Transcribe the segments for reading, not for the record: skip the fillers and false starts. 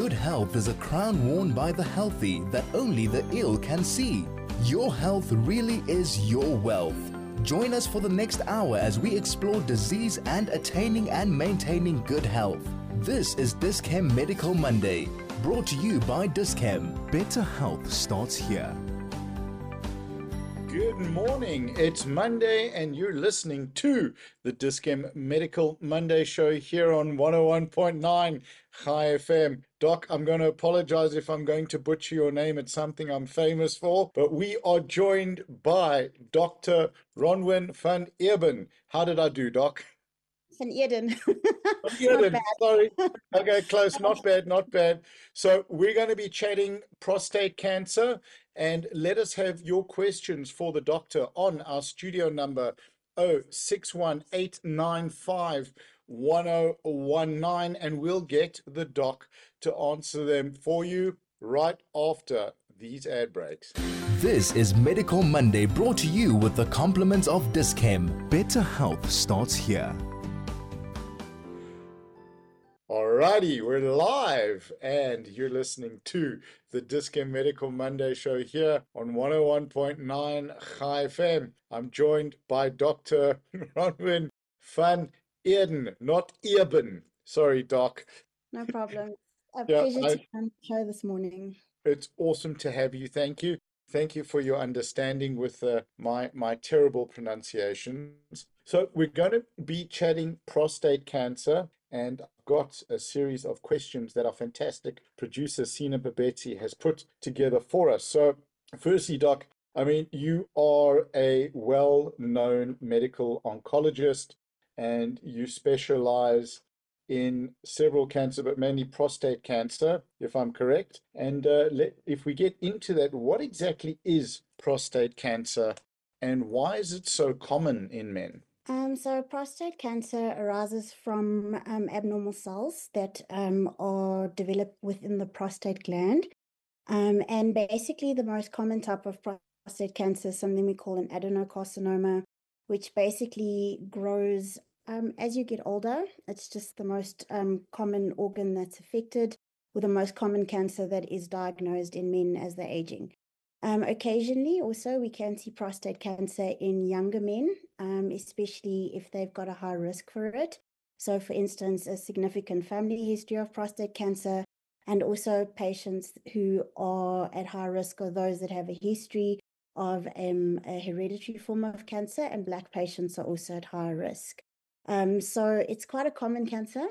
Good health is a crown worn by the healthy that only the ill can see. Your health really is your wealth. Join us for the next hour as we explore disease and attaining and maintaining good health. This is Dis-Chem Medical Monday, brought to you by Dis-Chem. Better health starts here. Good morning. It's Monday and you're listening to the Dis-Chem Medical Monday show here on 101.9 Chai FM. Doc, I'm going to apologize if I'm going to butcher your name. It's something I'm famous for, but we are joined by Dr. Bronwyn van Eerden. How did I do, Doc? Van Eerden. Van Eerden, sorry. Okay, close. Not bad, not bad. So we're going to be chatting prostate cancer, and let us have your questions for the doctor on our studio number 0618951019, and we'll get the doc to answer them for you right after these ad breaks. This is Medical Monday, brought to you with the compliments of Dis-Chem. Better health starts here. Alrighty, we're live and you're listening to the Dis-Chem Medical Monday show here on 101.9 Chai FM. I'm joined by Dr. Bronwyn van Eerden, not Eerden. Sorry, Doc. No problem. A pleasure to be on the show this morning. It's awesome to have you. Thank you. Thank you for your understanding with my terrible pronunciations. So we're going to be chatting prostate cancer, and I've got a series of questions that our fantastic producer, Sina Babetsi, has put together for us. So firstly, Doc, I mean, you are a well-known medical oncologist and you specialize in several cancer, but mainly prostate cancer, if I'm correct. And if we get into that, what exactly is prostate cancer and why is it so common in men? So prostate cancer arises from abnormal cells that are developed within the prostate gland. And basically the most common type of prostate cancer is something we call an adenocarcinoma, which basically grows as you get older. It's just the most common organ that's affected, with the most common cancer that is diagnosed in men as they're aging. Occasionally, also, we can see prostate cancer in younger men, especially if they've got a high risk for it. So, for instance, a significant family history of prostate cancer, and also patients who are at high risk are those that have a history of a hereditary form of cancer, and Black patients are also at high risk. So it's quite a common cancer.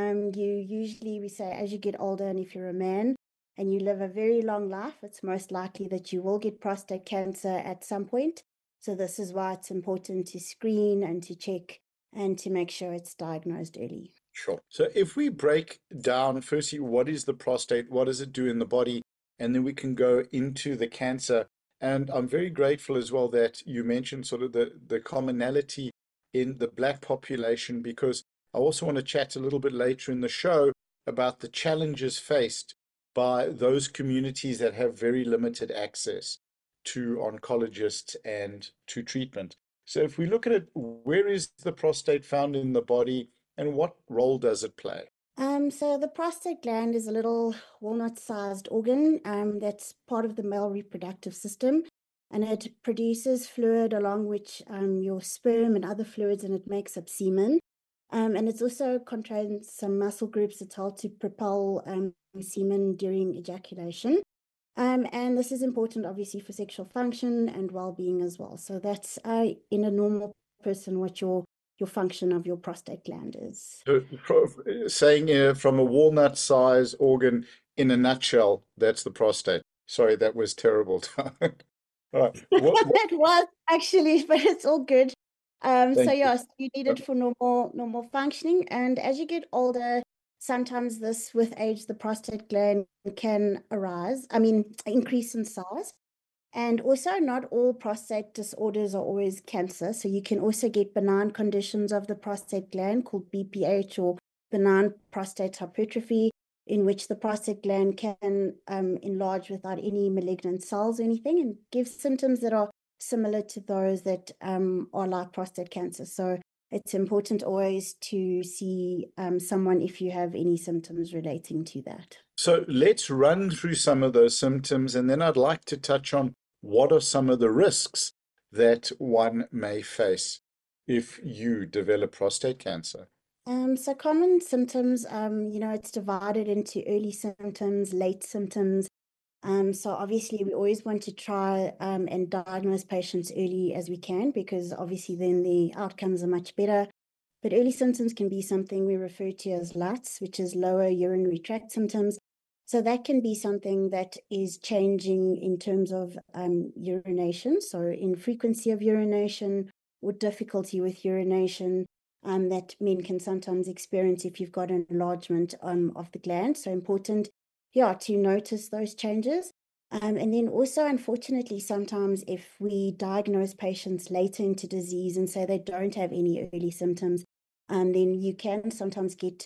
We say as you get older, and if you're a man and you live a very long life, it's most likely that you will get prostate cancer at some point. So this is why it's important to screen and to check and to make sure it's diagnosed early. Sure. So if we break down, firstly, what is the prostate? What does it do in the body? And then we can go into the cancer. And I'm very grateful as well that you mentioned sort of the commonality in the Black population, because I also want to chat a little bit later in the show about the challenges faced by those communities that have very limited access to oncologists and to treatment. So if we look at it, where is the prostate found in the body and what role does it play? So the prostate gland is a little walnut-sized organ that's part of the male reproductive system. And it produces fluid along which your sperm and other fluids, and it makes up semen. And it's also contains some muscle groups that's helped to propel semen during ejaculation. And this is important, obviously, for sexual function and well-being as well. So that's, in a normal person, what your function of your prostate gland is. So, saying from a walnut-sized organ, in a nutshell, that's the prostate. Sorry, that was terrible. Right. That was actually, but it's all good. So you. yes, you need it for normal functioning. And as you get older, sometimes this, with age, the prostate gland can increase in size. And also, not all prostate disorders are always cancer. So you can also get benign conditions of the prostate gland called BPH, or benign prostate hypertrophy, in which the prostate gland can enlarge without any malignant cells or anything, and give symptoms that are similar to those that are like prostate cancer. So it's important always to see someone if you have any symptoms relating to that. So let's run through some of those symptoms, and then I'd like to touch on what are some of the risks that one may face if you develop prostate cancer. So common symptoms, it's divided into early symptoms, late symptoms. So obviously we always want to try and diagnose patients early as we can, because obviously then the outcomes are much better. But early symptoms can be something we refer to as LUTS, which is lower urinary tract symptoms. So that can be something that is changing in terms of urination, so in frequency of urination or difficulty with urination, that men can sometimes experience if you've got an enlargement of the gland. So important, to notice those changes. And then also, unfortunately, sometimes if we diagnose patients later into disease and say they don't have any early symptoms, then you can sometimes get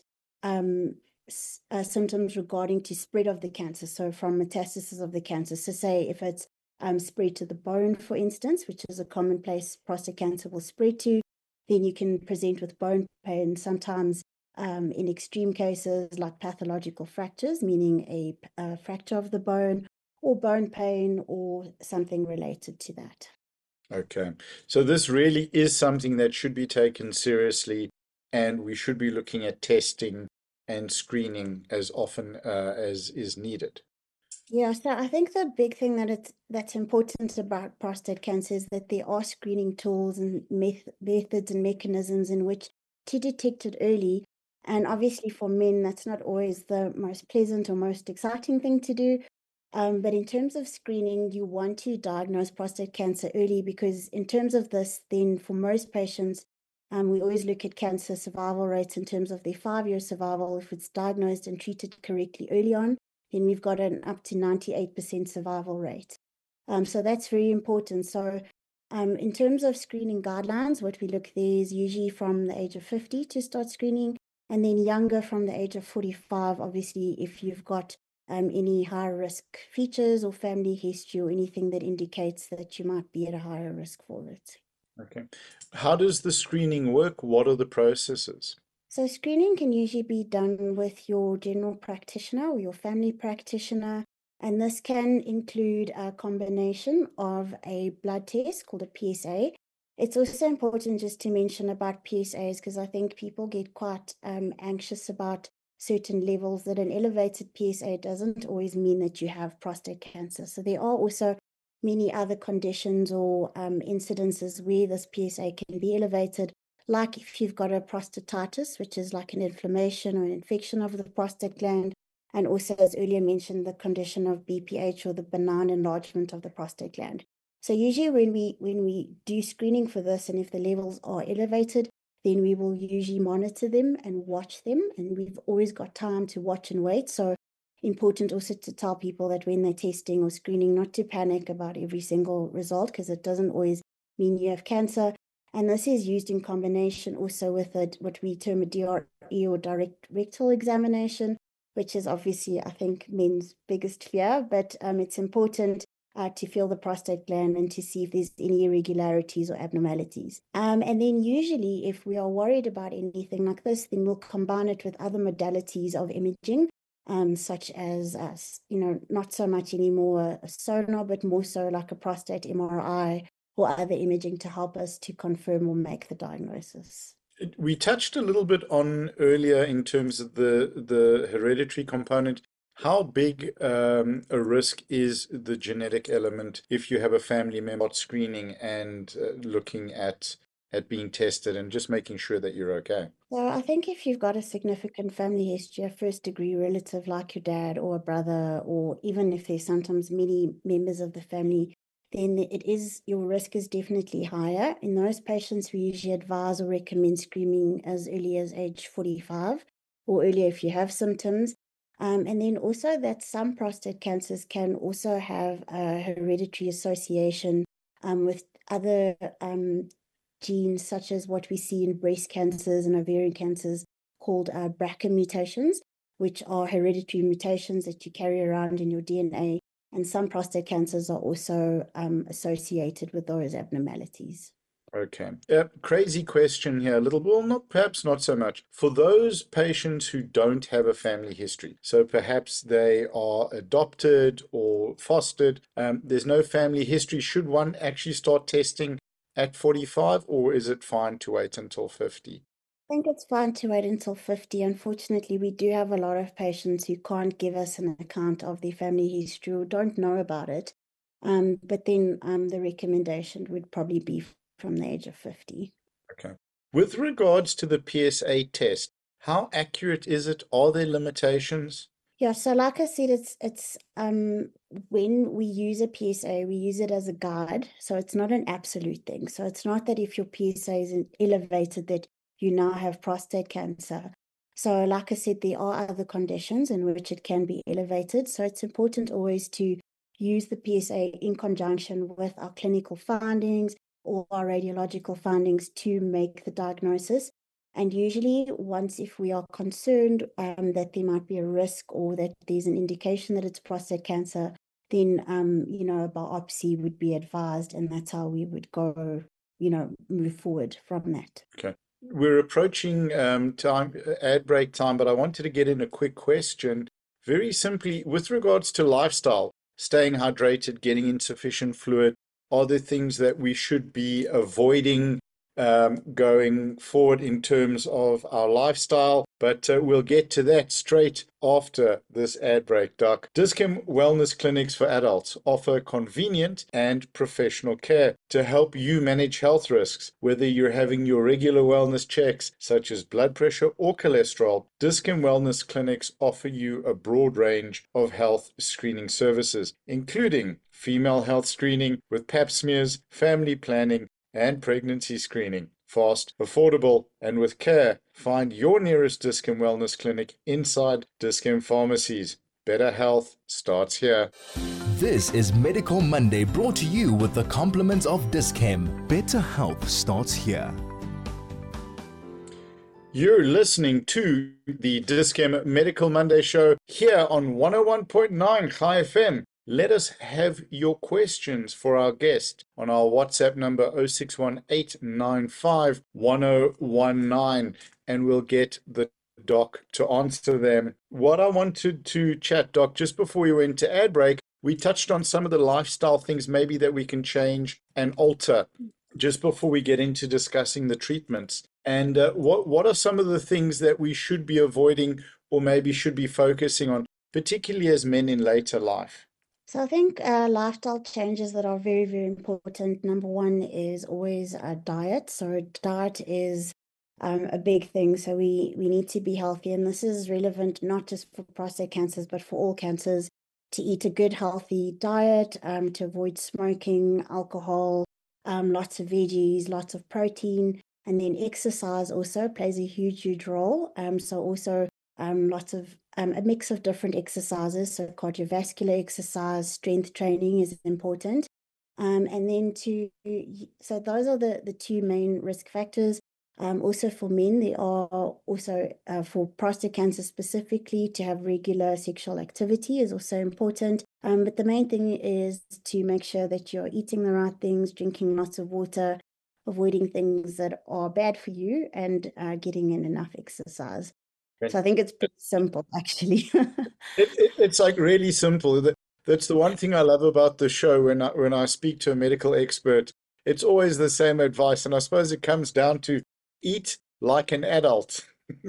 symptoms regarding to spread of the cancer. So from metastasis of the cancer. So say if it's spread to the bone, for instance, which is a common place prostate cancer will spread to, then you can present with bone pain, sometimes in extreme cases like pathological fractures, meaning a fracture of the bone, or bone pain, or something related to that. Okay, so this really is something that should be taken seriously, and we should be looking at testing and screening as often as is needed. Yeah, so I think the big thing that's important about prostate cancer is that there are screening tools and methods and mechanisms in which to detect it early. And obviously for men, that's not always the most pleasant or most exciting thing to do. But in terms of screening, you want to diagnose prostate cancer early, because in terms of this, then for most patients, we always look at cancer survival rates in terms of their 5-year survival. If it's diagnosed and treated correctly early on, then we've got an up to 98% survival rate. So that's very important. So in terms of screening guidelines, what we look there is usually from the age of 50 to start screening, and then younger from the age of 45, obviously, if you've got any higher risk features or family history or anything that indicates that you might be at a higher risk for it. Okay. How does the screening work? What are the processes? So screening can usually be done with your general practitioner or your family practitioner, and this can include a combination of a blood test called a PSA. It's also important just to mention about PSAs, because I think people get quite anxious about certain levels, that an elevated PSA doesn't always mean that you have prostate cancer. So there are also many other conditions or incidences where this PSA can be elevated, like if you've got a prostatitis, which is like an inflammation or an infection of the prostate gland, and also, as earlier mentioned, the condition of BPH, or the benign enlargement of the prostate gland. So usually when we do screening for this, and if the levels are elevated, then we will usually monitor them and watch them, and we've always got time to watch and wait. So important also to tell people that when they're testing or screening, not to panic about every single result, because it doesn't always mean you have cancer. And this is used in combination also with what we term a DRE, or direct rectal examination, which is obviously, I think, men's biggest fear, but it's important to feel the prostate gland and to see if there's any irregularities or abnormalities. And then usually if we are worried about anything like this, then we'll combine it with other modalities of imaging, such as, not so much anymore a sonar, but more so like a prostate MRI or other imaging to help us to confirm or make the diagnosis. We touched a little bit on earlier in terms of the hereditary component. How big a risk is the genetic element if you have a family member screening and looking at being tested and just making sure that you're okay? So I think if you've got a significant family history, a first degree relative like your dad or a brother, or even if there's sometimes many members of the family, then your risk is definitely higher. In those patients, we usually advise or recommend screening as early as age 45 or earlier if you have symptoms. And then also that some prostate cancers can also have a hereditary association with other genes, such as what we see in breast cancers and ovarian cancers, called BRCA mutations, which are hereditary mutations that you carry around in your DNA. And some prostate cancers are also associated with those abnormalities. Okay. Crazy question here. A little, well, not perhaps not so much. For those patients who don't have a family history, so perhaps they are adopted or fostered, there's no family history. Should one actually start testing at 45, or is it fine to wait until 50? I think it's fine to wait until 50. Unfortunately, we do have a lot of patients who can't give us an account of their family history or don't know about it. But then the recommendation would probably be from the age of 50. Okay. With regards to the PSA test, how accurate is it? Are there limitations? Yeah, so like I said, it's when we use a PSA, we use it as a guide. So it's not an absolute thing. So it's not that if your PSA is elevated that you now have prostate cancer. So like I said, there are other conditions in which it can be elevated. So it's important always to use the PSA in conjunction with our clinical findings or our radiological findings to make the diagnosis. And usually, once if we are concerned that there might be a risk or that there's an indication that it's prostate cancer, then a biopsy would be advised, and that's how we would go, move forward from that. Okay. We're approaching ad break time, but I wanted to get in a quick question. Very simply, with regards to lifestyle, staying hydrated, getting insufficient fluid, are there things that we should be avoiding going forward in terms of our lifestyle? But we'll get to that straight after this ad break, Doc. Dis-Chem Wellness Clinics for Adults offer convenient and professional care to help you manage health risks. Whether you're having your regular wellness checks, such as blood pressure or cholesterol, Dis-Chem Wellness Clinics offer you a broad range of health screening services, including female health screening with pap smears, family planning, and pregnancy screening. Fast, affordable, and with care. Find your nearest Dis-Chem Wellness Clinic inside Dis-Chem pharmacies. Better health starts here. This is Medical Monday, brought to you with the compliments of Dis-Chem. Better health starts here. You're listening to the Dis-Chem Medical Monday show here on 101.9 Chai FM. Let us have your questions for our guest on our WhatsApp number 0618951019, and we'll get the doc to answer them. What I wanted to chat, Doc, just before we went to ad break, we touched on some of the lifestyle things maybe that we can change and alter just before we get into discussing the treatments. And what are some of the things that we should be avoiding or maybe should be focusing on, particularly as men in later life? So I think lifestyle changes that are very, very important. Number one is always diet. So diet is a big thing. So we need to be healthy. And this is relevant not just for prostate cancers, but for all cancers, to eat a good, healthy diet, to avoid smoking, alcohol, lots of veggies, lots of protein. And then exercise also plays a huge, huge role. So also lots of a mix of different exercises. So cardiovascular exercise, strength training is important. And then so those are the two main risk factors. Also for men, there are also for prostate cancer specifically, to have regular sexual activity is also important. But the main thing is to make sure that you're eating the right things, drinking lots of water, avoiding things that are bad for you, and getting in enough exercise. So I think it's pretty simple, actually. It's like really simple. That's the one thing I love about the show. When I speak to a medical expert, it's always the same advice. And I suppose it comes down to eat like an adult.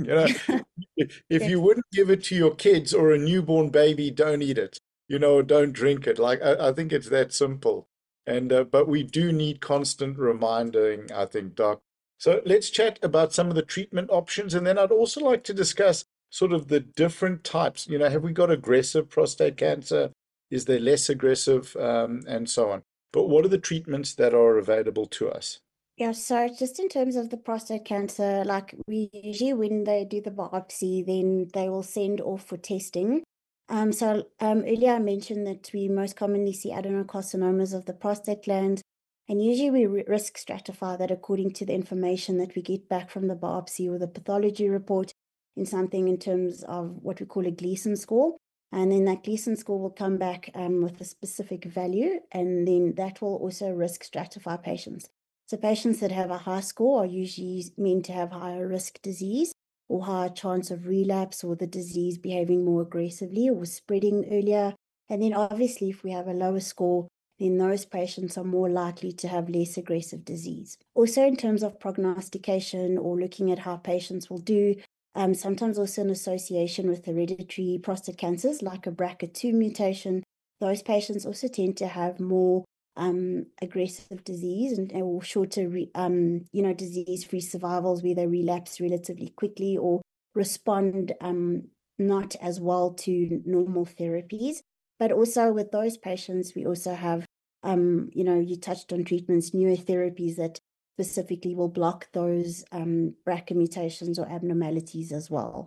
If you wouldn't give it to your kids or a newborn baby, don't eat it. Don't drink it. Like I think it's that simple. And but we do need constant reminding, I think, Doc. So let's chat about some of the treatment options, and then I'd also like to discuss sort of the different types. Have we got aggressive prostate cancer? Is there less aggressive, and so on? But what are the treatments that are available to us? Yeah, so just in terms of the prostate cancer, like we usually, when they do the biopsy, then they will send off for testing. Earlier I mentioned that we most commonly see adenocarcinomas of the prostate gland, and usually we risk stratify that according to the information that we get back from the biopsy or the pathology report in something in terms of what we call a Gleason score. And then that Gleason score will come back with a specific value, and then that will also risk stratify patients. So So patients that have a high score are usually meant to have higher risk disease or higher chance of relapse or the disease behaving more aggressively or spreading earlier. And then obviously if we have a lower score, then those patients are more likely to have less aggressive disease. Also in terms of prognostication or looking at how patients will do, sometimes also in association with hereditary prostate cancers like a BRCA2 mutation, those patients also tend to have more aggressive disease or shorter, disease-free survivals where they relapse relatively quickly or respond not as well to normal therapies. But also with those patients, we also have, you touched on treatments, newer therapies that specifically will block those BRCA mutations or abnormalities as well.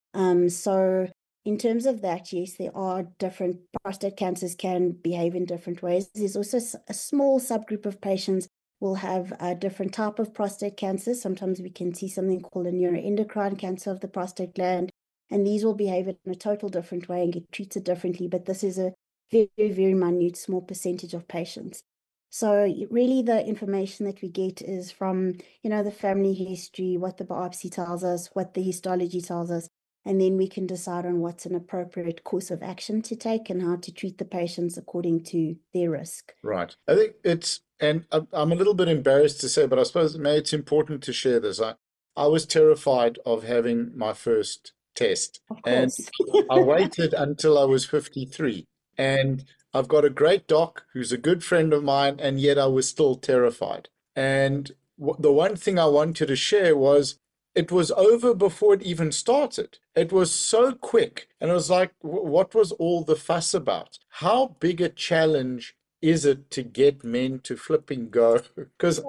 So in terms of that, yes, there are different prostate cancers can behave in different ways. There's also a small subgroup of patients will have a different type of prostate cancer. Sometimes we can see something called a neuroendocrine cancer of the prostate gland, and these will behave in a total different way and get treated differently. But this is a very, very minute, small percentage of patients. So really the information that we get is from, the family history, what the biopsy tells us, what the histology tells us, and then we can decide on what's an appropriate course of action to take and how to treat the patients according to their risk. Right. I think and I'm a little bit embarrassed to say, but I suppose it's important to share this. I was terrified of having my first test. Of And course. I waited until I was 53. And I've got a great doc who's a good friend of mine, and yet I was still terrified. And the one thing I wanted to share was it was over before it even started. It was so quick. And it was like, what was all the fuss about? How big a challenge is it to get men to flipping go? Because,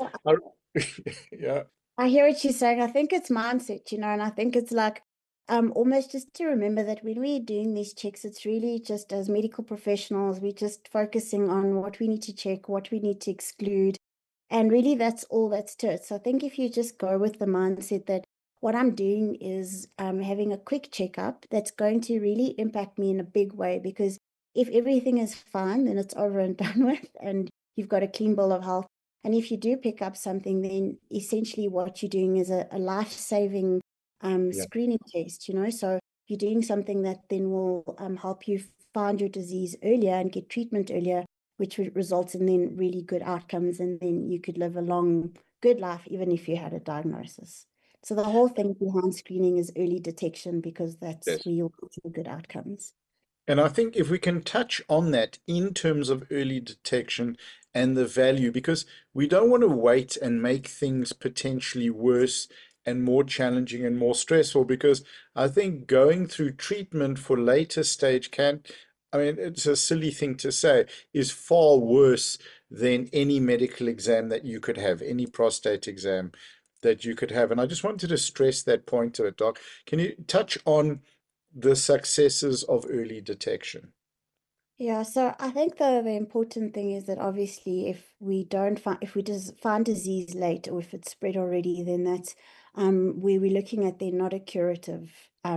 yeah. I hear what you're saying. I think it's mindset, and I think it's like almost just to remember that when we're doing these checks, it's really just as medical professionals, we're just focusing on what we need to check, what we need to exclude. And really that's all that's to it. So I think if you just go with the mindset that what I'm doing is having a quick checkup that's going to really impact me in a big way, because if everything is fine, then it's over and done with, and you've got a clean bill of health. And if you do pick up something, then essentially what you're doing is a life-saving screening test, So you're doing something that then will help you find your disease earlier and get treatment earlier, which results in then really good outcomes, and then you could live a long, good life even if you had a diagnosis. So the whole thing behind screening is early detection, because that's Yes. where you'll get good outcomes. And I think if we can touch on that in terms of early detection and the value, because we don't want to wait and make things potentially worse and more challenging and more stressful, because I think going through treatment for later stage it's a silly thing to say, is far worse than any medical exam that you could have, any prostate exam that you could have. And I just wanted to stress that point to it, Doc. Can you touch on the successes of early detection? Yeah, so I think the important thing is that obviously if we just find disease late, or if it's spread already, then that's where we're looking at then not a curative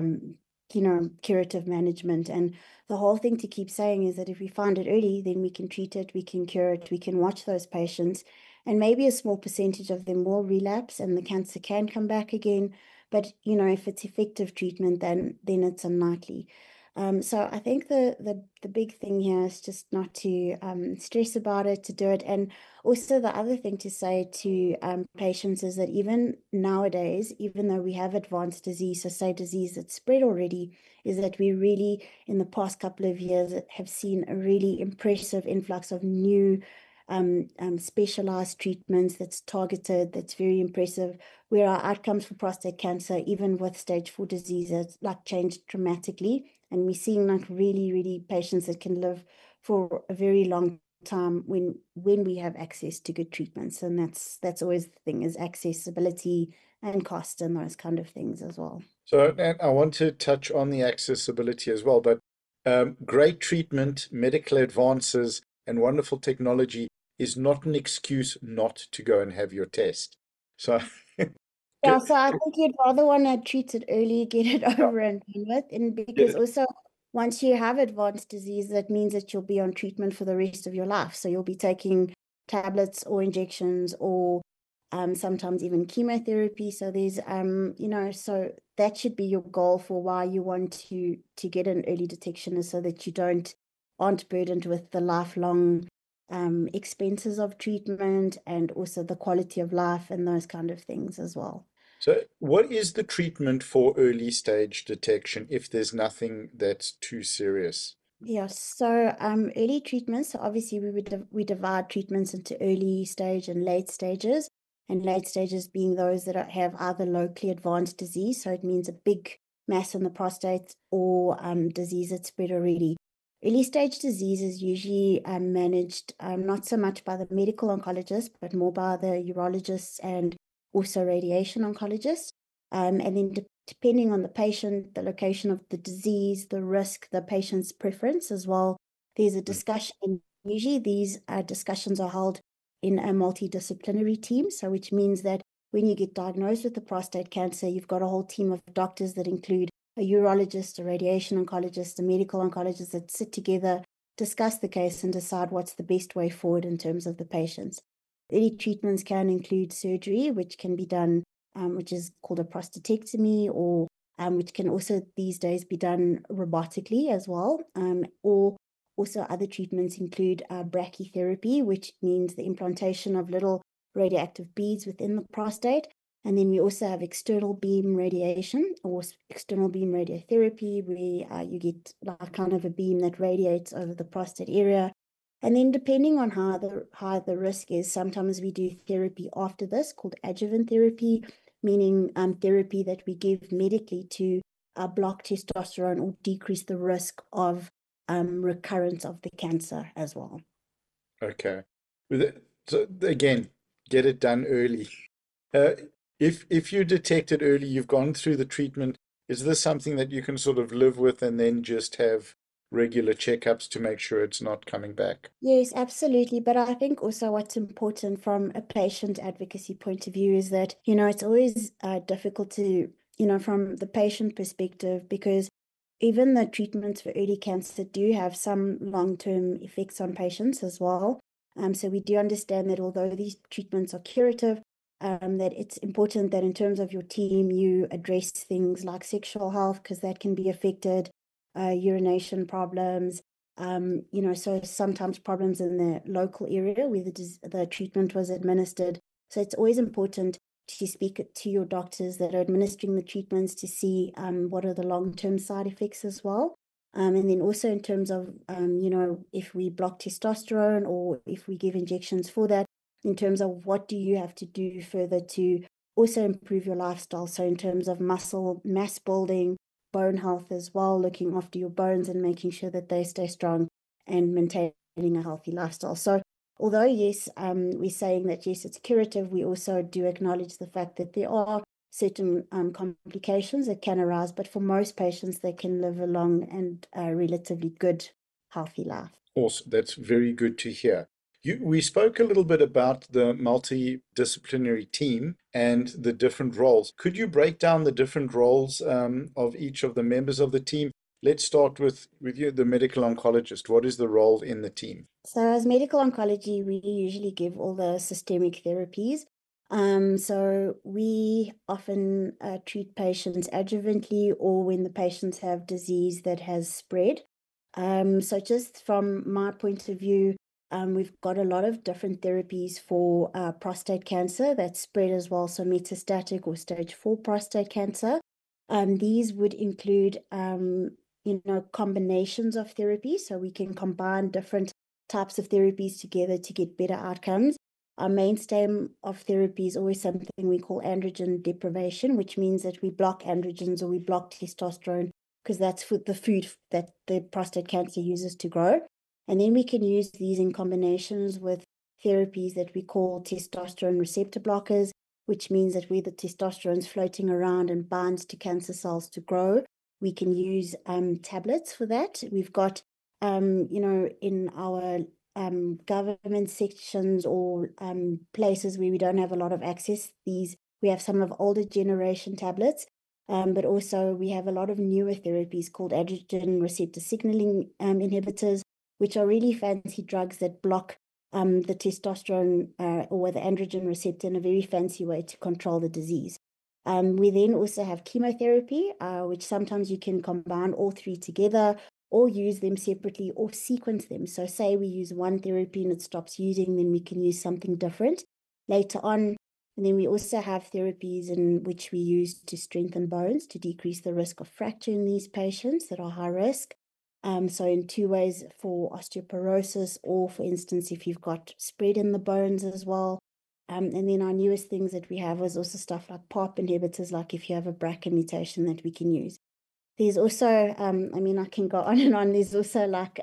curative management. And the whole thing to keep saying is that if we find it early, then we can treat it, we can cure it, we can watch those patients, and maybe a small percentage of them will relapse and the cancer can come back again. But if it's effective treatment, then it's unlikely. So I think the big thing here is just not to stress about it, to do it. And also the other thing to say to patients is that even nowadays, even though we have advanced disease, so say disease that's spread already, is that we really, in the past couple of years, have seen a really impressive influx of new specialized treatments that's targeted, that's very impressive, where our outcomes for prostate cancer, even with stage 4 diseases, changed dramatically. And we're seeing really, really patients that can live for a very long time when we have access to good treatments. And that's always the thing, is accessibility and cost and those kind of things as well. So, and I want to touch on the accessibility as well, but great treatment, medical advances, and wonderful technology is not an excuse not to go and have your test. So, yeah, so I think you'd rather want to treat it early, get it over and done with, and because also once you have advanced disease, that means that you'll be on treatment for the rest of your life. So you'll be taking tablets or injections or sometimes even chemotherapy. So there's, so that should be your goal for why you want to get an early detection, is so that you aren't burdened with the lifelong expenses of treatment, and also the quality of life and those kind of things as well. So, what is the treatment for early stage detection if there's nothing that's too serious? Yes, so early treatments, so obviously we divide treatments into early stage and late stages, and late stages being those that have either locally advanced disease, so it means a big mass in the prostate, or disease that's spread already. Early stage disease is usually managed not so much by the medical oncologist, but more by the urologists and also radiation oncologists. And then depending on the patient, the location of the disease, the risk, the patient's preference as well, there's a discussion. And usually these discussions are held in a multidisciplinary team. So which means that when you get diagnosed with the prostate cancer, you've got a whole team of doctors that include a urologist, a radiation oncologist, a medical oncologist, that sit together, discuss the case, and decide what's the best way forward in terms of the patients. Early treatments can include surgery, which can be done, which is called a prostatectomy, or which can also these days be done robotically as well. Or also other treatments include brachytherapy, which means the implantation of little radioactive beads within the prostate. And then we also have external beam radiation, or external beam radiotherapy, where you get like kind of a beam that radiates over the prostate area. And then depending on how the risk is, sometimes we do therapy after this called adjuvant therapy, meaning therapy that we give medically to block testosterone or decrease the risk of recurrence of the cancer as well. Okay. So again, get it done early. If you detect it early, you've gone through the treatment, is this something that you can sort of live with and then just have regular checkups to make sure it's not coming back? Yes, absolutely. But I think also what's important from a patient advocacy point of view is that, it's always difficult to, from the patient perspective, because even the treatments for early cancer do have some long-term effects on patients as well. So we do understand that although these treatments are curative, that it's important that in terms of your team, you address things like sexual health, because that can be affected, urination problems, so sometimes problems in the local area where the treatment was administered. So it's always important to speak to your doctors that are administering the treatments to see what are the long-term side effects as well. And then also in terms of, if we block testosterone or if we give injections for that, in terms of what do you have to do further to also improve your lifestyle. So in terms of muscle mass building, bone health as well, looking after your bones and making sure that they stay strong and maintaining a healthy lifestyle. So although, yes, we're saying that, yes, it's curative, we also do acknowledge the fact that there are certain complications that can arise, but for most patients, they can live a long and relatively good, healthy life. Awesome. That's very good to hear. We spoke a little bit about the multidisciplinary team and the different roles. Could you break down the different roles of each of the members of the team? Let's start with you, the medical oncologist. What is the role in the team? So as medical oncology, we usually give all the systemic therapies. So we often treat patients adjuvantly, or when the patients have disease that has spread. So just from my point of view, we've got a lot of different therapies for prostate cancer that's spread as well, so metastatic or stage 4 prostate cancer. These would include, combinations of therapies, so we can combine different types of therapies together to get better outcomes. Our mainstay of therapy is always something we call androgen deprivation, which means that we block androgens or we block testosterone, because that's the food that the prostate cancer uses to grow. And then we can use these in combinations with therapies that we call testosterone receptor blockers, which means that where the testosterone is floating around and binds to cancer cells to grow, we can use tablets for that. We've got, in our government sections or places where we don't have a lot of access, we have some of older generation tablets. But also we have a lot of newer therapies called androgen receptor signaling inhibitors, which are really fancy drugs that block the testosterone or the androgen receptor in a very fancy way to control the disease. We then also have chemotherapy, which sometimes you can combine all three together or use them separately or sequence them. So say we use one therapy and it stops using, then we can use something different later on. And then we also have therapies in which we use to strengthen bones to decrease the risk of fracture in these patients that are high risk. So in two ways, for osteoporosis, or for instance, if you've got spread in the bones as well. And then our newest things that we have is also stuff like PARP inhibitors, like if you have a BRCA mutation that we can use. There's also, I mean, I can go on and on. There's also like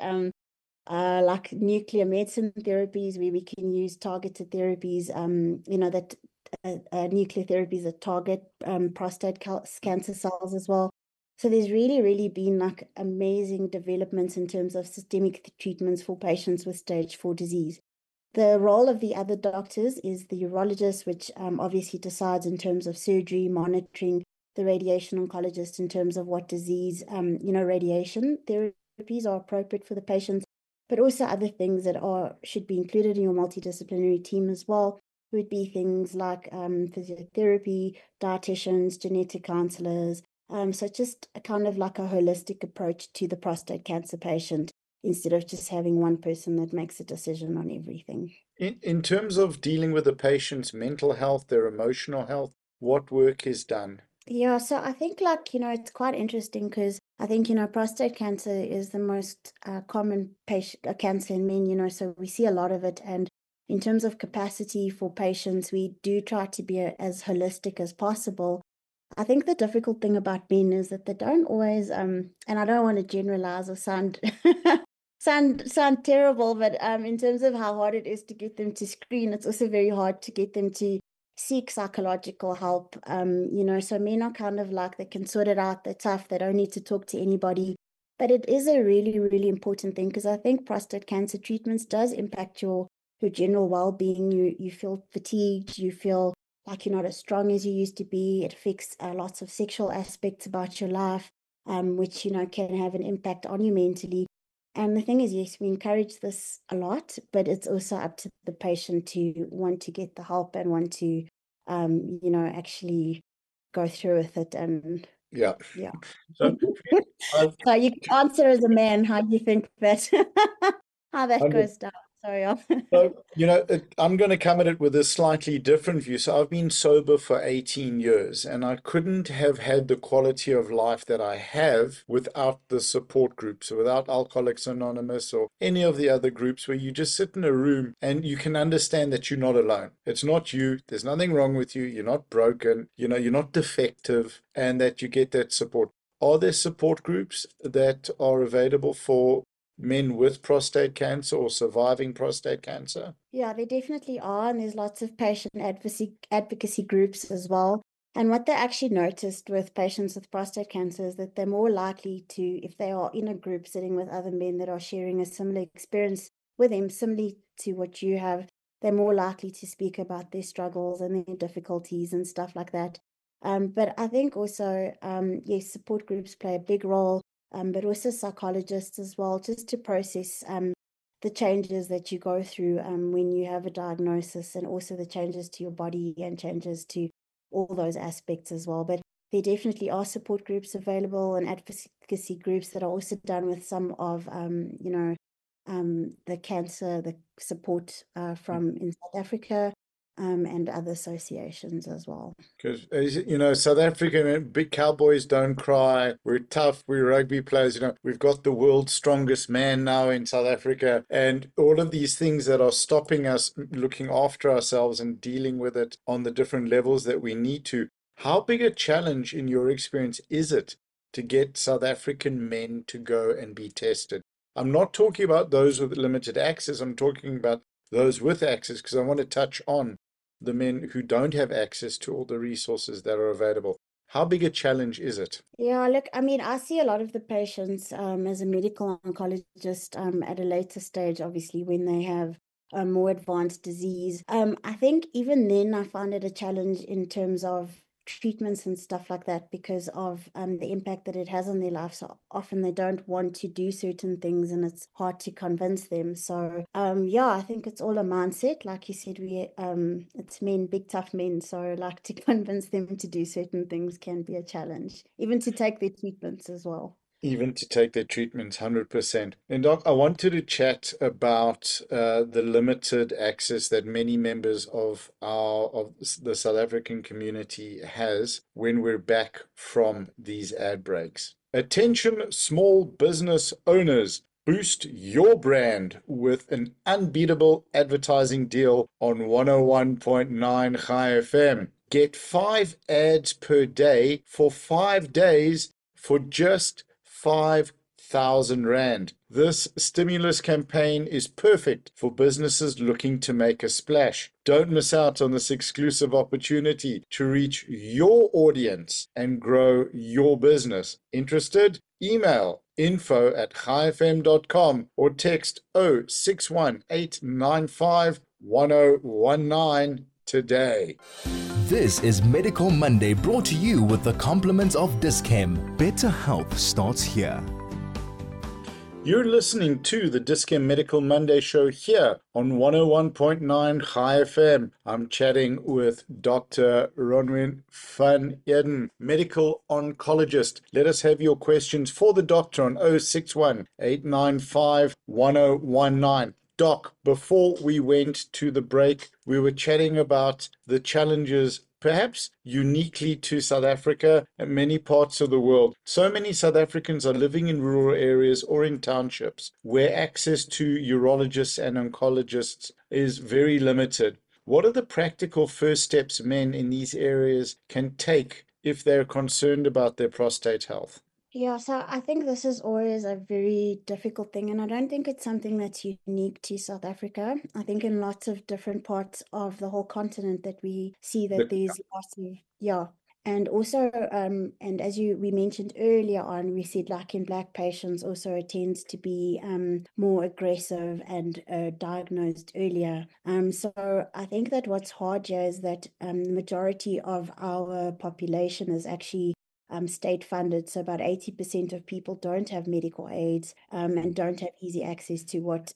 nuclear medicine therapies where we can use targeted therapies, you know, that nuclear therapies that target prostate cancer cells as well. So there's really been like amazing developments in terms of systemic treatments for patients with stage 4 disease. The role of the other doctors is the urologist, which obviously decides in terms of surgery, monitoring, the radiation oncologist in terms of what disease, you know, radiation therapies are appropriate for the patients, but also other things that should be included in your multidisciplinary team as well. It would be things like physiotherapy, dietitians, genetic counselors. So just a kind of like a holistic approach to the prostate cancer patient, instead of just having one person that makes a decision on everything. In terms of dealing with the patient's mental health, their emotional health, what work is done? Yeah, so I think, like, you know, it's quite interesting because I think, you know, prostate cancer is the most common cancer in men, you know, so we see a lot of it. And in terms of capacity for patients, we do try to be as holistic as possible. I think the difficult thing about men is that they don't always, and I don't want to generalize or sound sound terrible, but in terms of how hard it is to get them to screen, it's also very hard to get them to seek psychological help. You know, so men are kind of like, they can sort it out, they're tough, they don't need to talk to anybody. But it is a really important thing, because I think prostate cancer treatments does impact your general well-being. You feel fatigued, you feel like you're not as strong as you used to be. It affects lots of sexual aspects about your life, which, you know, can have an impact on you mentally. And the thing is, yes, we encourage this a lot, but it's also up to the patient to want to get the help and want to, you know, actually go through with it. And Yeah. yeah. So, So you can answer as a man, how do you think that, how that goes down? Sorry. So, you know, I'm going to come at it with a slightly different view. So I've been sober for 18 years, and I couldn't have had the quality of life that I have without the support groups, so without Alcoholics Anonymous or any of the other groups where you just sit in a room and you can understand that you're not alone. It's not you. There's nothing wrong with you. You're not broken. You know, you're not defective, and that you get that support. Are there support groups that are available for men with prostate cancer or surviving prostate cancer? Yeah, they definitely are. And there's lots of patient advocacy groups as well. And what they actually noticed with patients with prostate cancer is that they're more likely to, if they are in a group sitting with other men that are sharing a similar experience with them, similarly to what you have, they're more likely to speak about their struggles and their difficulties and stuff like that. But I think also, yes, support groups play a big role, but also psychologists as well, just to process the changes that you go through when you have a diagnosis, and also the changes to your body and changes to all those aspects as well. But there definitely are support groups available and advocacy groups that are also done with some of, you know, the cancer, the support from in South Africa, and other associations as well. Because, you know, South African big cowboys don't cry. We're tough. We're rugby players. You know, we've got the world's strongest man now in South Africa. And all of these things that are stopping us looking after ourselves and dealing with it on the different levels that we need to. How big a challenge, in your experience, is it to get South African men to go and be tested? I'm not talking about those with limited access. I'm talking about those with access, because I want to touch on the men who don't have access to all the resources that are available. How big a challenge is it? Yeah, look, I mean, I see a lot of the patients as a medical oncologist at a later stage, obviously, when they have a more advanced disease. I think even then I find it a challenge in terms of treatments and stuff like that because of the impact that it has on their life. So often they don't want to do certain things and it's hard to convince them. So yeah, I think it's all a mindset. Like you said, it's men, big tough men. So like to convince them to do certain things can be a challenge, even to take their treatments as well. Even to take their treatments, 100%. And Doc, I wanted to chat about the limited access that many members of the South African community has when we're back from these ad breaks. Attention, small business owners. Boost your brand with an unbeatable advertising deal on 101.9 Chai FM. Get 5 ads per day for 5 days for just 5,000 Rand. This stimulus campaign is perfect for businesses looking to make a splash. Don't miss out on this exclusive opportunity to reach your audience and grow your business. Interested? Email info@chaifm.com or text 0618951019 today. This is Medical Monday, brought to you with the compliments of Dis-Chem. Better health starts here. You're listening to the Dis-Chem Medical Monday show here on 101.9 Chai FM. I'm chatting with Dr. Bronwyn van Eden, medical oncologist. Let us have your questions for the doctor on 061 895 1019. Doc, before we went to the break, we were chatting about the challenges perhaps uniquely to South Africa and many parts of the world. So many South Africans are living in rural areas or in townships where access to urologists and oncologists is very limited. What are the practical first steps men in these areas can take if they're concerned about their prostate health? Yeah, so I think this is always a very difficult thing, and I don't think it's something that's unique to South Africa. I think in lots of different parts of the whole continent that we see that there's lots of, yeah. And also, and as we mentioned earlier on, we said like in Black patients also it tends to be more aggressive and diagnosed earlier. So I think that what's hard here is that the majority of our population is actually state funded. So about 80% of people don't have medical aids and don't have easy access to what,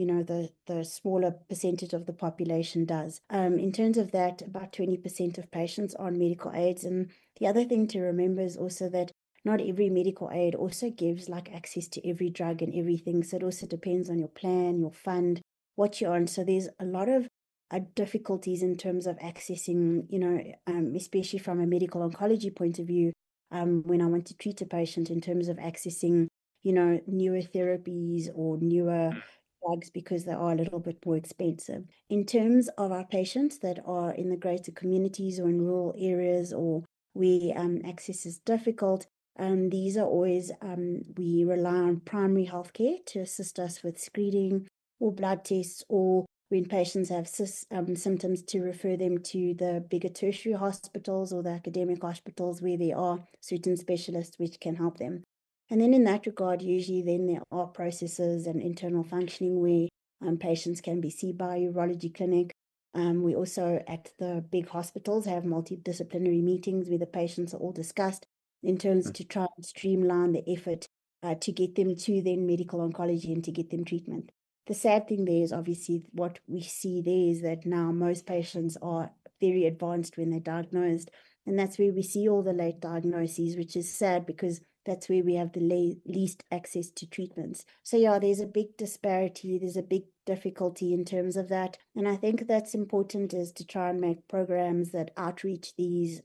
the smaller percentage of the population does. In terms of that, about 20% of patients are on medical aids. And the other thing to remember is also that not every medical aid also gives like access to every drug and everything. So it also depends on your plan, your fund, what you're on. So there's a lot of difficulties in terms of accessing, especially from a medical oncology point of view, when I want to treat a patient in terms of accessing, newer therapies or newer drugs because they are a little bit more expensive. In terms of our patients that are in the greater communities or in rural areas or where access is difficult, these are always, we rely on primary healthcare to assist us with screening or blood tests, or when patients have symptoms, to refer them to the bigger tertiary hospitals or the academic hospitals where there are certain specialists which can help them. And then in that regard, usually then there are processes and internal functioning where patients can be seen by a urology clinic. We also at the big hospitals have multidisciplinary meetings where the patients are all discussed in terms to try and streamline the effort to get them to then medical oncology and to get them treatment. The sad thing there is obviously what we see there is that now most patients are very advanced when they're diagnosed. And that's where we see all the late diagnoses, which is sad because that's where we have the least access to treatments. So yeah, there's a big disparity. There's a big difficulty in terms of that. And I think that's important is to try and make programs that outreach these,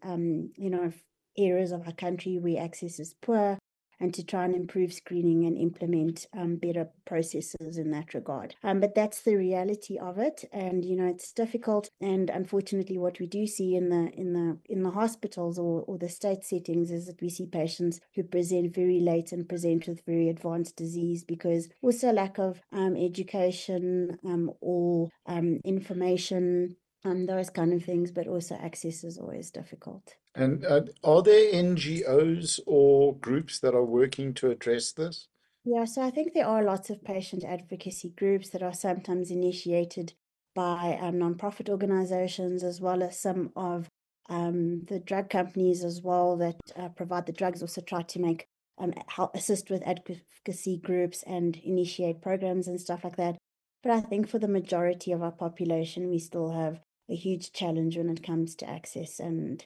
areas of our country where access is poor, and to try and improve screening and implement better processes in that regard. But that's the reality of it, and it's difficult. And unfortunately, what we do see in the hospitals or the state settings is that we see patients who present very late and present with very advanced disease because also lack of education or information. Those kind of things, but also access is always difficult. And are there NGOs or groups that are working to address this? Yeah, so I think there are lots of patient advocacy groups that are sometimes initiated by nonprofit organizations, as well as some of The drug companies as well that provide the drugs also try to make help assist with advocacy groups and initiate programs and stuff like that. But I think for the majority of our population, we still have a huge challenge when it comes to access and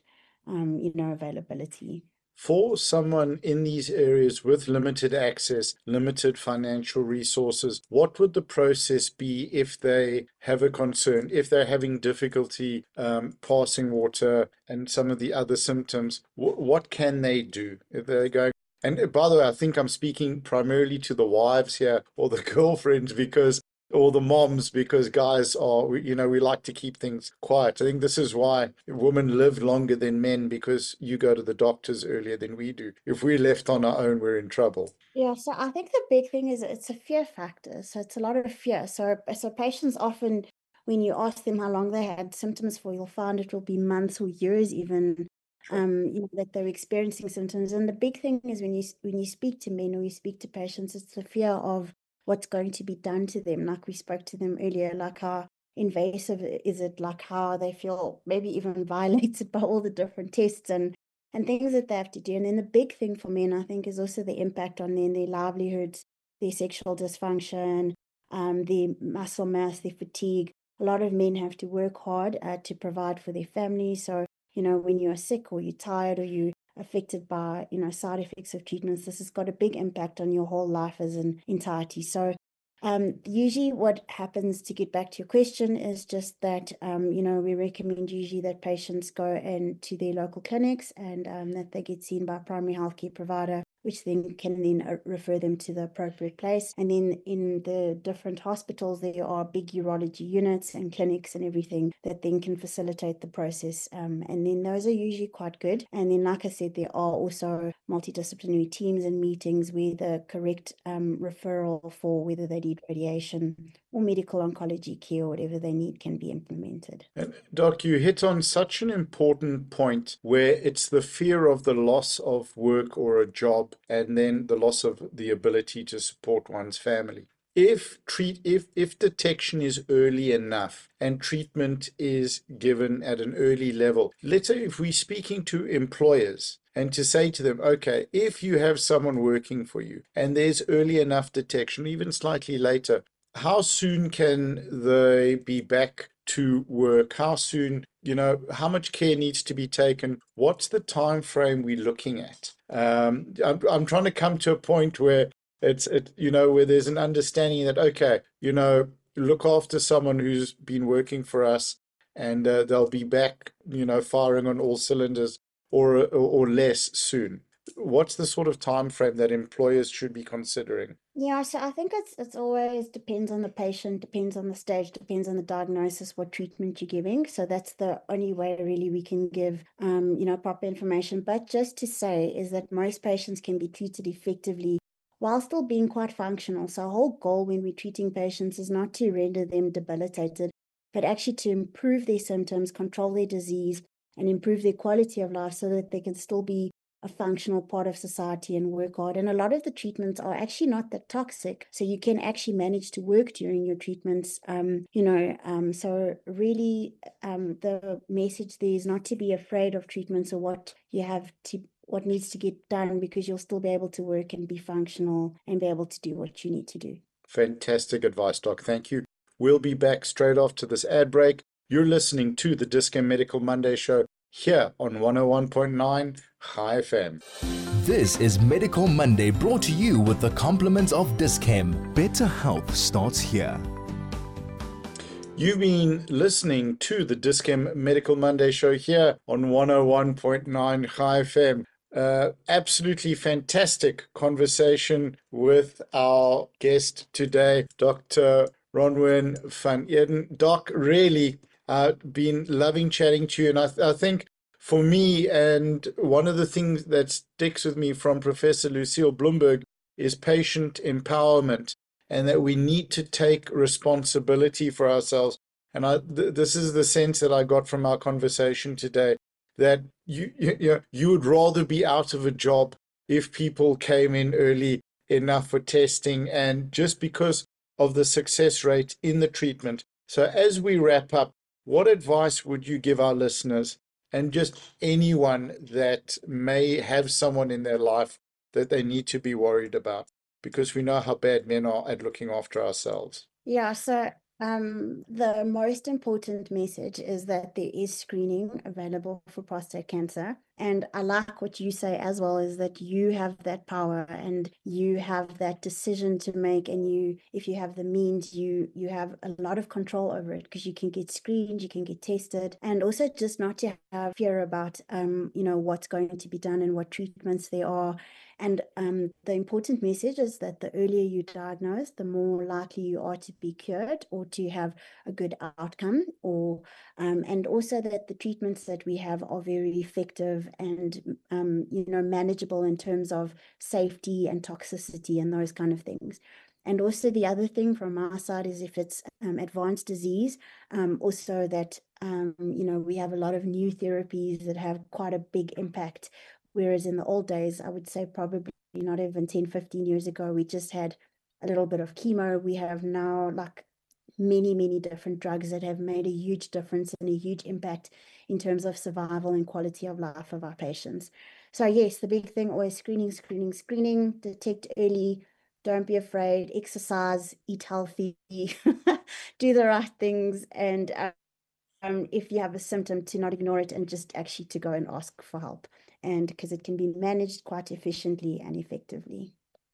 availability. For someone in these areas with limited access, limited financial resources, what would the process be if they have a concern, if they're having difficulty passing water and some of the other symptoms? What can they do if they're going? And by the way, I think I'm speaking primarily to the wives here or the girlfriends or the moms, because guys we like to keep things quiet. I think this is why women live longer than men, because you go to the doctors earlier than we do. If we're left on our own, we're in trouble. Yeah, so I think the big thing is it's a fear factor. So it's a lot of fear. So patients often, when you ask them how long they had symptoms for, you'll find it will be months or years even, that they're experiencing symptoms. And the big thing is when you speak to men or you speak to patients, it's the fear of what's going to be done to them. Like we spoke to them earlier, like how invasive is it, like how they feel maybe even violated by all the different tests and things that they have to do. And then the big thing for men, I think, is also the impact on their livelihoods, their sexual dysfunction, their muscle mass, their fatigue. A lot of men have to work hard to provide for their families. So, when you're sick or you're tired or you're affected by, side effects of treatments, this has got a big impact on your whole life as an entirety. So usually what happens, to get back to your question, is just that, we recommend usually that patients go to their local clinics and that they get seen by a primary healthcare provider, which then can refer them to the appropriate place. And then in the different hospitals, there are big urology units and clinics and everything that then can facilitate the process. And then those are usually quite good. And then, like I said, there are also multidisciplinary teams and meetings where the correct referral for whether they need radiation or medical oncology care or whatever they need can be implemented. And Doc, you hit on such an important point where it's the fear of the loss of work or a job and then the loss of the ability to support one's family. If detection is early enough and treatment is given at an early level, let's say if we're speaking to employers and to say to them, okay, if you have someone working for you and there's early enough detection, even slightly later, how soon can they be back to work? How soon, how much care needs to be taken? What's the time frame we're looking at? I'm trying to come to a point where where there's an understanding that, okay, look after someone who's been working for us and they'll be back, firing on all cylinders or less soon. What's the sort of time frame that employers should be considering? Yeah, so I think it's always depends on the patient, depends on the stage, depends on the diagnosis, what treatment you're giving. So that's the only way really we can give, proper information. But just to say is that most patients can be treated effectively while still being quite functional. So our whole goal when we're treating patients is not to render them debilitated, but actually to improve their symptoms, control their disease, and improve their quality of life so that they can still be a functional part of society and work hard. And a lot of the treatments are actually not that toxic. So you can actually manage to work during your treatments, so really the message there is not to be afraid of treatments or what needs to get done, because you'll still be able to work and be functional and be able to do what you need to do. Fantastic advice, Doc. Thank you. We'll be back straight after this ad break. You're listening to the Dis-Chem Medical Monday show here on 101.9 High FM. This is Medical Monday, brought to you with the compliments of Dis-Chem. Better health starts here. You've been listening to the Dis-Chem Medical Monday show here on 101.9 High FM. Absolutely fantastic conversation with our guest today, Dr. Bronwyn van Eeden. Doc, really been loving chatting to you. And I think for me, and one of the things that sticks with me from Professor Lucille Bloomberg is patient empowerment, and that we need to take responsibility for ourselves. And this is the sense that I got from our conversation today, that you would rather be out of a job if people came in early enough for testing, and just because of the success rate in the treatment. So as we wrap up, what advice would you give our listeners and just anyone that may have someone in their life that they need to be worried about, because we know how bad men are at looking after ourselves. Yeah, so the most important message is that there is screening available for prostate cancer. And I like what you say as well, is that you have that power and you have that decision to make. And you, if you have the means, you have a lot of control over it, because you can get screened, you can get tested, and also just not to have fear about what's going to be done and what treatments there are. And the important message is that the earlier you diagnose, the more likely you are to be cured or to have a good outcome, or and also that the treatments that we have are very effective and manageable in terms of safety and toxicity and those kind of things. And also the other thing from our side is, if it's advanced disease, also that we have a lot of new therapies that have quite a big impact. Whereas in the old days, I would say probably not even 10, 15 years ago, we just had a little bit of chemo. We have now like many, many different drugs that have made a huge difference and a huge impact in terms of survival and quality of life of our patients. So yes, the big thing, always screening, screening, screening, detect early, don't be afraid, exercise, eat healthy, do the right things, and if you have a symptom, to not ignore it and just actually to go and ask for help, and because it can be managed quite efficiently and effectively.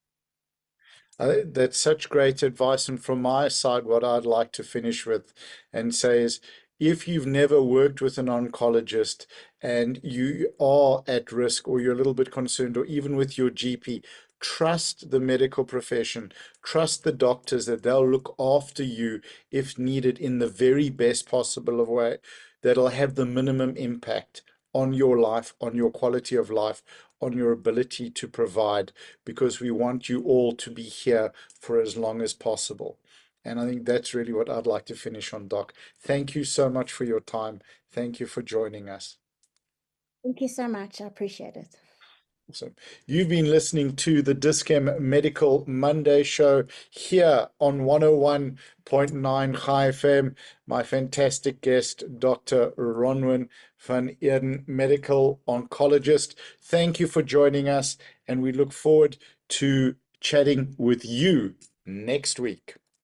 That's such great advice. And from my side, what I'd like to finish with and say is, if you've never worked with an oncologist and you are at risk, or you're a little bit concerned, or even with your GP, trust the medical profession, trust the doctors, that they'll look after you if needed in the very best possible of way that'll have the minimum impact on your life, on your quality of life, on your ability to provide, because we want you all to be here for as long as possible. And I think that's really what I'd like to finish on, Doc. Thank you so much for your time. Thank you for joining us. Thank you so much. I appreciate it. Awesome. You've been listening to the Dis-Chem Medical Monday show here on 101.9 Chai FM. My fantastic guest, Dr. Ronwin van Eerden, medical oncologist. Thank you for joining us, and we look forward to chatting with you next week.